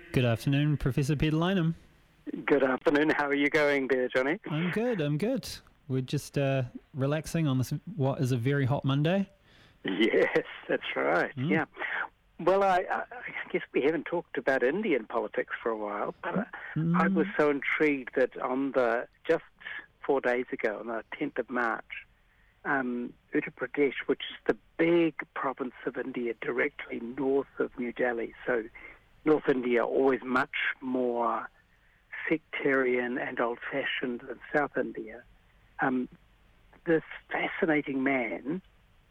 Good afternoon, Professor Peter Lynham. Good afternoon. How are you going there, Johnny? I'm good. We're just relaxing on this, what is a very hot Monday. Yes, that's right. Yeah. Well, I guess we haven't talked about Indian politics for a while, but I was so intrigued that just 4 days ago, on the 10th of March, Uttar Pradesh, which is the big province of India directly north of New Delhi, so North India always much more sectarian and old-fashioned than South India. This fascinating man,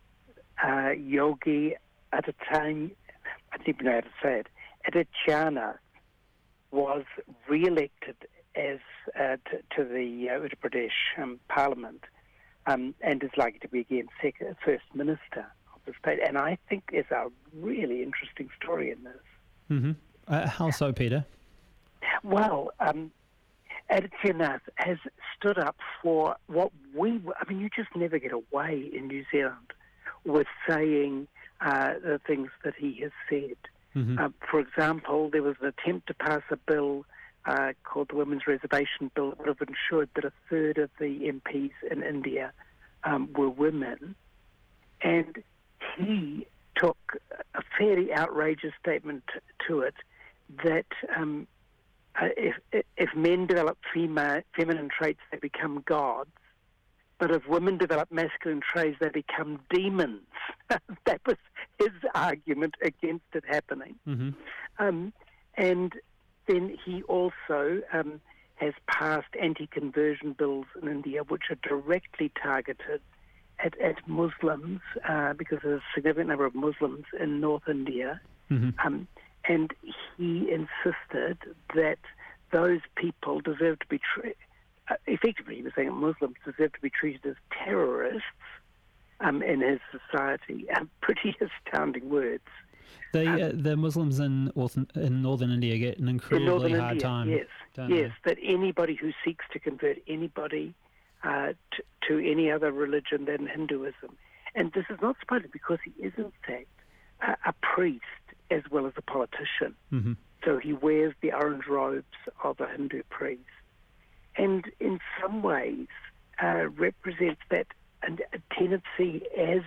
Yogi Adityanath, I don't even know how to say it, Adityanath, was re-elected as to the Uttar Pradesh Parliament and is likely to be again First Minister of the state. And I think there's a really interesting story in this. Mm-hmm. How so, Peter? Well, Adityanath has stood up for what you just never get away in New Zealand with saying the things that he has said. Mm-hmm. For example, there was an attempt to pass a bill called the Women's Reservation Bill that would have ensured that a third of the MPs in India were women. And he took a fairly outrageous statement to it that if men develop feminine traits, they become gods. But if women develop masculine traits, they become demons. That was his argument against it happening. Mm-hmm. And then he also has passed anti-conversion bills in India, which are directly targeted at Muslims, because there's a significant number of Muslims in North India. Mm-hmm. And he insisted that those people deserve to be effectively, he was saying Muslims deserve to be treated as terrorists in his society. Pretty astounding words. The Muslims in northern India get an incredibly hard time. Yes, that anybody who seeks to convert anybody to any other religion than Hinduism. And this is not surprising because he is, in fact, a priest as well as a politician. Mm-hmm. So he wears the orange robes of a Hindu priest. And in some ways represents that a tendency as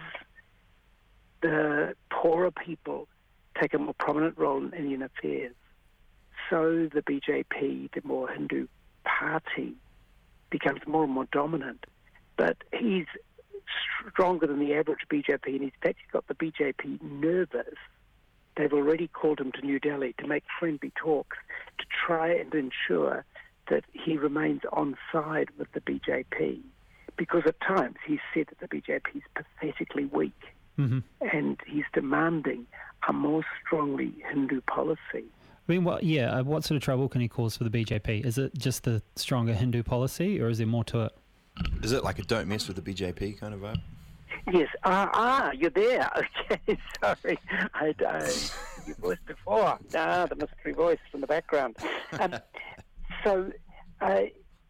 the poorer people take a more prominent role in Indian affairs. So the BJP, the more Hindu party, becomes more and more dominant. But he's stronger than the average BJP, and he's actually got the BJP nervous. They've already called him to New Delhi to make friendly talks to try and ensure that he remains on side with the BJP, because at times he's said that the BJP is pathetically weak, mm-hmm. and he's demanding a more strongly Hindu policy. I mean, what sort of trouble can he cause for the BJP? Is it just the stronger Hindu policy, or is there more to it? Is it like a don't mess with the BJP kind of vibe? Yes. You're there. Okay, sorry. I your voice before. The mystery voice from the background. So, there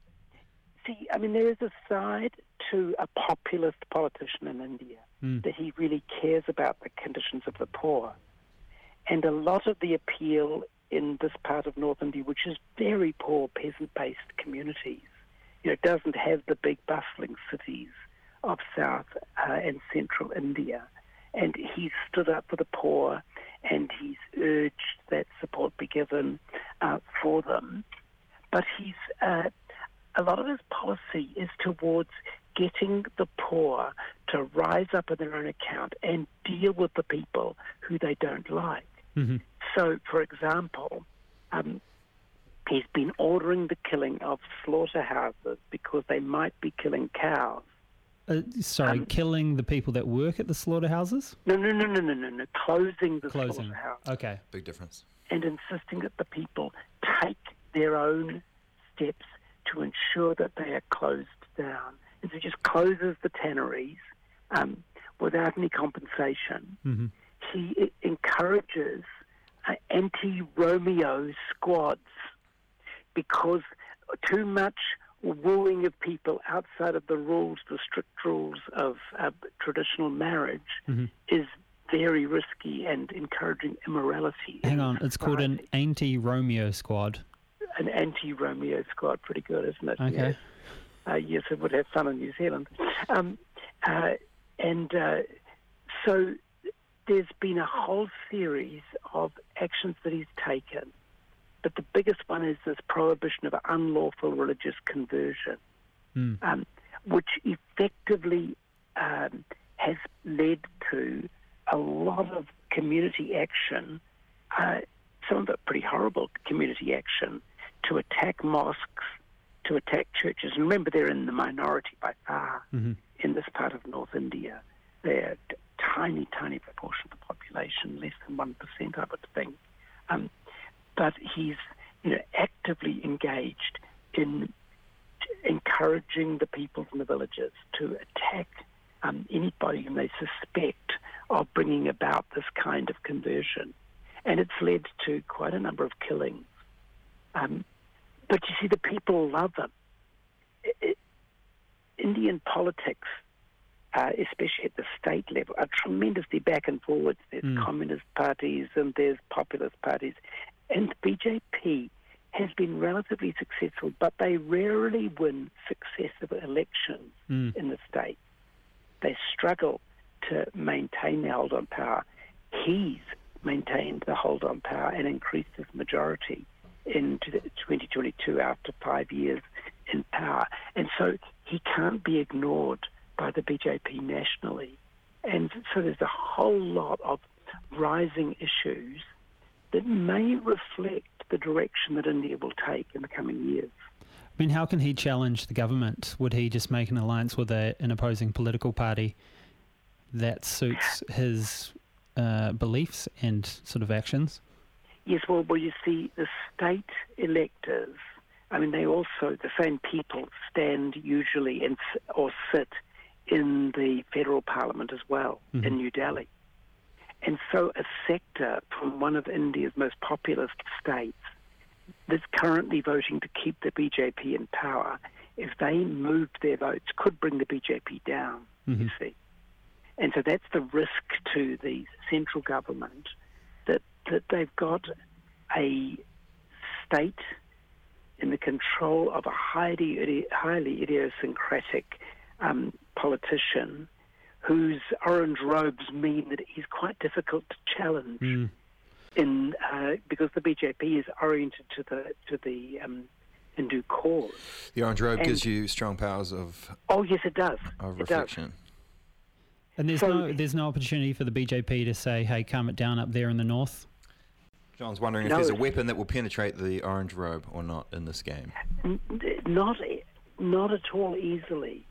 is a side to a populist politician in India that he really cares about the conditions of the poor. And a lot of the appeal in this part of North India, which is very poor, peasant-based communities, doesn't have the big bustling cities of South and Central India. And he's stood up for the poor, and he's urged that support be given for them. But a lot of his policy is towards getting the poor to rise up on their own account and deal with the people who they don't like. Mm-hmm. So, for example, he's been ordering the killing of slaughterhouses because they might be killing cows. Killing the people that work at the slaughterhouses? No. Closing the slaughterhouse. Okay. Big difference. And insisting that the people take their own steps to ensure that they are closed down. And so he just closes the tanneries without any compensation. Mm-hmm. He encourages anti-Romeo squads because too much wooing of people outside of the strict rules of traditional marriage, mm-hmm. is very risky and encouraging immorality. Hang on, it's called an anti-Romeo squad. An anti-Romeo squad, pretty good, isn't it? Okay. Yes, it would have fun in New Zealand. So there's been a whole series of actions that he's taken, but the biggest one is this prohibition of unlawful religious conversion, which effectively has led to a lot of community action, some of it pretty horrible community action, to attack mosques, to attack churches. And remember, they're in the minority by far in this part of North India. They're a tiny, tiny proportion of the population, less than 1%, I would think. But he's actively engaged in encouraging the peoples in the villages to attack anybody whom they suspect of bringing about this kind of conversion. And it's led to quite a number of killings. But you see, the people love him. Indian politics, especially at the state level, are tremendously back and forwards. There's communist parties and there's populist parties. And the BJP has been relatively successful, but they rarely win successive elections in the state. They struggle to maintain their hold on power. He's maintained the hold on power and increased his majority in 2022 after 5 years in power. And so he can't be ignored by the BJP nationally. And so there's a whole lot of rising issues that may reflect the direction that India will take in the coming years. I mean, how can he challenge the government? Would he just make an alliance with an opposing political party that suits his beliefs and sort of actions? Yes, well, you see, the state electors, I mean, they also, the same people stand usually or sit in the federal parliament as well, in New Delhi. And so a sector from one of India's most populist states that's currently voting to keep the BJP in power, if they moved their votes, could bring the BJP down, you see. And so that's the risk to the central government, that they've got a state in the control of a highly idiosyncratic politician whose orange robes mean that he's quite difficult to challenge because the BJP is oriented to the Hindu cause. The orange robe gives you strong powers of... Oh, yes, it does. Of reflection. And there's no opportunity for the BJP to say, hey, calm it down up there in the north? John's wondering if there's a weapon that will penetrate the orange robe or not in this game. Not at all easily.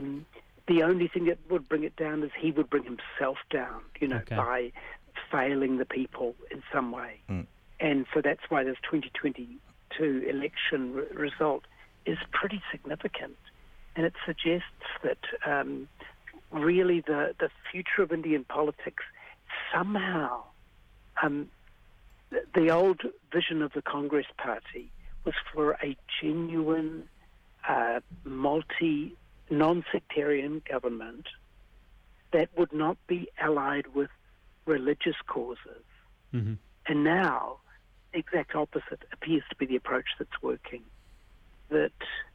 The only thing that would bring it down is he would bring himself down, by failing the people in some way. And so that's why this 2022 election result is pretty significant. And it suggests that really the future of Indian politics somehow, the old vision of the Congress Party was for a genuine, non-sectarian government that would not be allied with religious causes. And now, the exact opposite appears to be the approach that's working. That,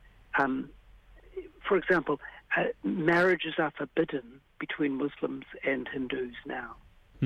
for example, marriages are forbidden between Muslims and Hindus now.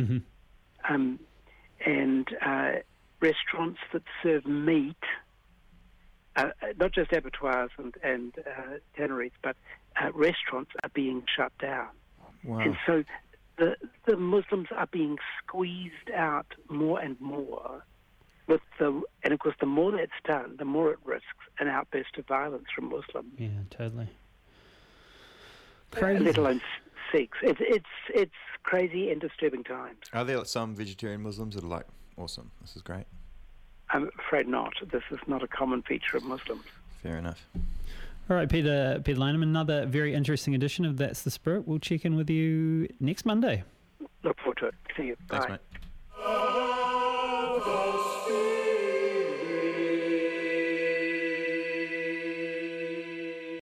And restaurants that serve meat, not just abattoirs and tanneries, but restaurants are being shut down. Wow. And so the Muslims are being squeezed out more and more. And of course, the more that's done, the more it risks an outburst of violence from Muslims. Yeah, totally. Crazy. Let alone Sikhs. It's crazy and disturbing times. Are there some vegetarian Muslims that are like, awesome, this is great? I'm afraid not. This is not a common feature of Muslims. Fair enough. All right, Peter Lanham, another very interesting edition of That's the Spirit. We'll check in with you next Monday. Look forward to it. See you. Thanks, Bye. mate.